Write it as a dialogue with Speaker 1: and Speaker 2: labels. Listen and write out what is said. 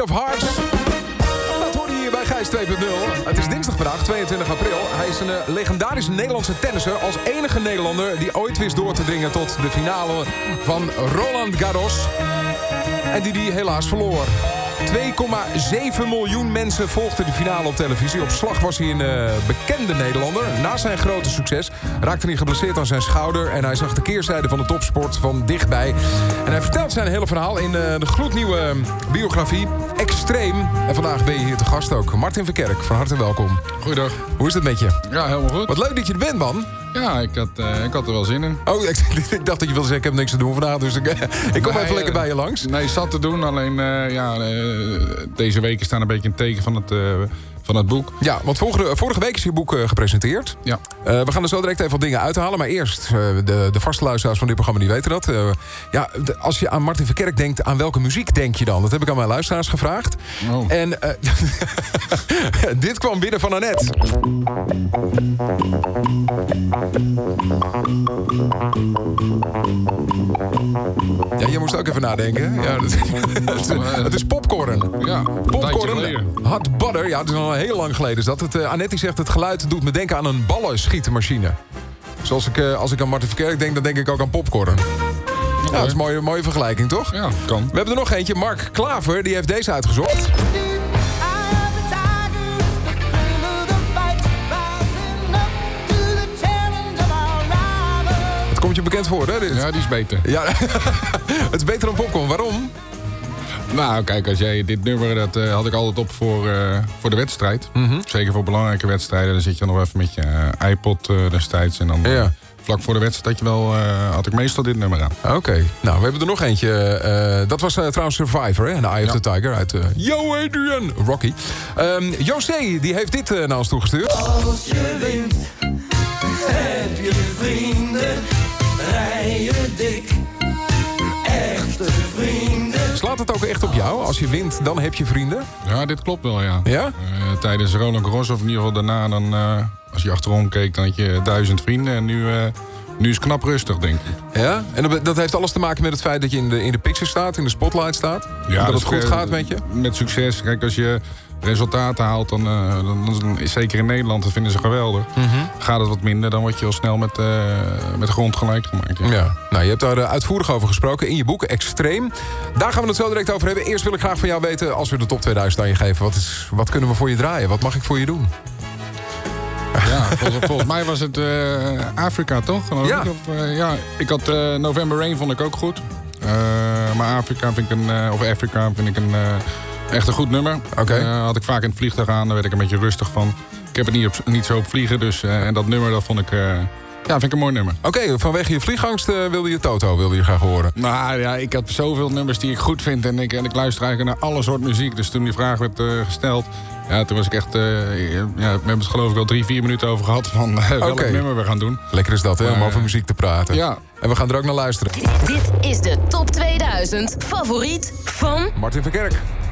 Speaker 1: of Hearts. Dat hoor je hier bij Gijs 2.0. Het is dinsdag vandaag, 22 april. Hij is een legendarische Nederlandse tennisser. Als enige Nederlander die ooit wist door te dringen tot de finale van Roland Garros. En die helaas verloor. 2,7 miljoen mensen volgden de finale op televisie. Op slag was hij een bekende Nederlander. Na zijn grote succes raakte hij geblesseerd aan zijn schouder. En hij zag de keerzijde van de topsport van dichtbij. En hij vertelt zijn hele verhaal in de gloednieuwe biografie Extreem. En vandaag ben je hier te gast ook. Martin Verkerk, van harte welkom.
Speaker 2: Goeiedag.
Speaker 1: Hoe is het met je?
Speaker 2: Ja, helemaal goed.
Speaker 1: Wat leuk dat je er bent, man.
Speaker 2: Ja, ik had er wel zin in.
Speaker 1: Oh, ik dacht dat je wilde zeggen, ik heb niks te doen vandaag. Dus ik kom even lekker bij je langs.
Speaker 2: Nee, zat te doen. Alleen, deze weken staan een beetje een teken van het boek.
Speaker 1: Ja, want vorige week is je boek gepresenteerd.
Speaker 2: Ja.
Speaker 1: We gaan er zo direct even wat dingen uithalen. Maar eerst, de vaste luisteraars van dit programma die weten dat. Als je aan Martin Verkerk denkt, aan welke muziek denk je dan? Dat heb ik aan mijn luisteraars gevraagd.
Speaker 2: Oh.
Speaker 1: En dit kwam binnen van Annette. Ja, je moest ook even nadenken. Ja, het is popcorn.
Speaker 2: Ja,
Speaker 1: popcorn. Hot butter. Ja, het is al heel lang geleden. Is dat. Annette die zegt, het geluid doet me denken aan een ballenschietmachine. Zoals als ik aan Martin Verkerk denk, dan denk ik ook aan popcorn. Ja, dat is een mooie vergelijking, toch?
Speaker 2: Ja, kan.
Speaker 1: We hebben er nog eentje. Mark Klaver, die heeft deze uitgezocht. Het komt je bekend voor, hè? Dit?
Speaker 2: Ja, die is beter.
Speaker 1: Ja, het is beter dan popcorn. Waarom?
Speaker 2: Nou, kijk, als jij dit nummer, dat had ik altijd op voor de wedstrijd.
Speaker 1: Mm-hmm.
Speaker 2: Zeker voor belangrijke wedstrijden. Dan zit je nog even met je iPod destijds. En dan vlak voor de wedstrijd had ik meestal dit nummer aan.
Speaker 1: Oké. Nou, we hebben er nog eentje. Dat was trouwens Survivor, hè? En Eye of the Tiger uit Yo Adrian, Rocky. José, die heeft dit naar ons toegestuurd.
Speaker 3: Als je wint, heb je vrienden, rij je dik. Echte vrienden.
Speaker 1: Slaat het ook echt op jou? Als je wint, dan heb je vrienden?
Speaker 2: Ja, dit klopt wel, ja.
Speaker 1: Ja?
Speaker 2: Tijdens Roland Garros, of in ieder geval daarna, dan, als je achterom keek, dan had je 1000 vrienden. En nu is het knap rustig, denk ik.
Speaker 1: Ja? En dat heeft alles te maken met het feit dat je in de picture staat, in de spotlight staat?
Speaker 2: Ja,
Speaker 1: dat het goed gaat met je?
Speaker 2: Met succes. Kijk, als je resultaten haalt, dan zeker in Nederland, dat vinden ze geweldig.
Speaker 1: Mm-hmm.
Speaker 2: Gaat het wat minder, dan word je al snel met de grond gelijk gemaakt. Ja.
Speaker 1: Ja. Nou, je hebt daar uitvoerig over gesproken in je boek Extreem. Daar gaan we het zo direct over hebben. Eerst wil ik graag van jou weten, als we de top 2000 aan je geven, wat kunnen we voor je draaien? Wat mag ik voor je doen?
Speaker 2: Ja, volgens mij was het Afrika, toch?
Speaker 1: Ja.
Speaker 2: Ik had November Rain vond ik ook goed. Maar Afrika vind ik een echt een goed nummer.
Speaker 1: Oké.
Speaker 2: Had ik vaak in het vliegtuig aan, daar werd ik een beetje rustig van. Ik heb het niet zo op vliegen, dus en dat nummer, dat vond ik... vind ik een mooi nummer.
Speaker 1: Oké, vanwege je vliegangst wilde je Toto graag horen.
Speaker 2: Nou ja, ik had zoveel nummers die ik goed vind. En ik luister eigenlijk naar alle soort muziek. Dus toen die vraag werd gesteld... Ja, toen was ik echt... we hebben het geloof ik al 3-4 minuten over gehad... van welk nummer we gaan doen.
Speaker 1: Lekker is dat, hè, om over muziek te praten.
Speaker 2: Ja.
Speaker 1: En we gaan er ook naar luisteren.
Speaker 4: Dit is de top 2000 favoriet van...
Speaker 1: Martin Verkerk.